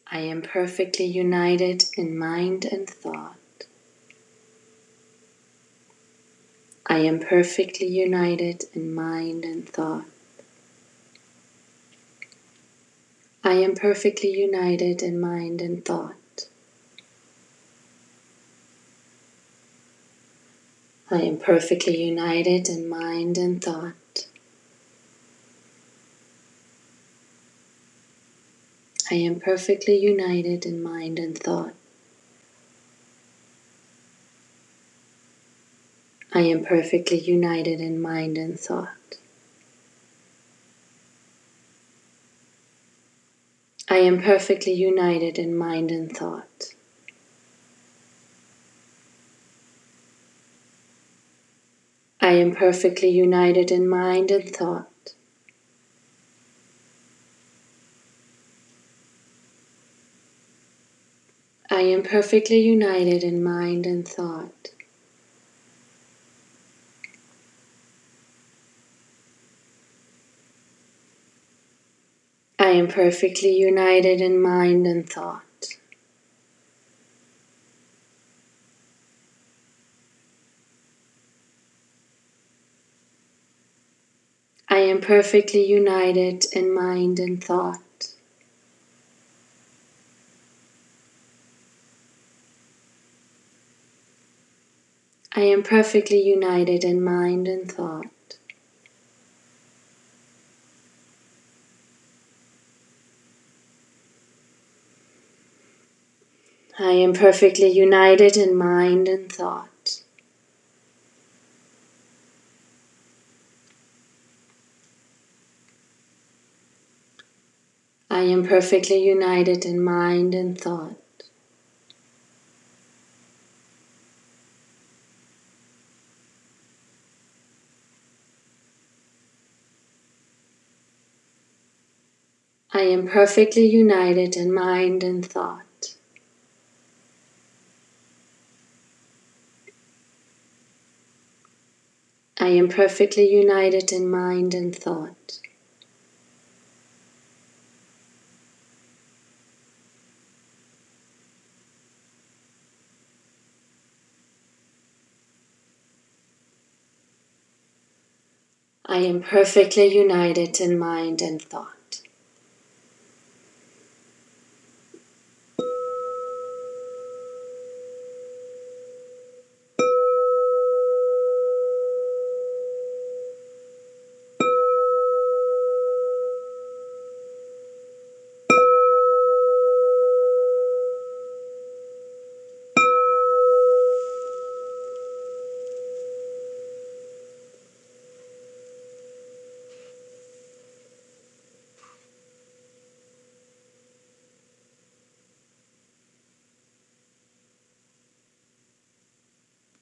I am perfectly united in mind and thought. I am perfectly united in mind and thought. I am perfectly united in mind and thought. I am perfectly united in mind and thought. I am perfectly united in mind and thought. I am perfectly united in mind and thought. I am perfectly united in mind and thought. I am perfectly united in mind and thought. I am perfectly united in mind and thought. I am perfectly united in mind and thought. I am perfectly united in mind and thought. I am perfectly united in mind and thought. I am perfectly united in mind and thought. I am perfectly united in mind and thought. I am perfectly united in mind and thought. I am perfectly united in mind and thought. I am perfectly united in mind and thought.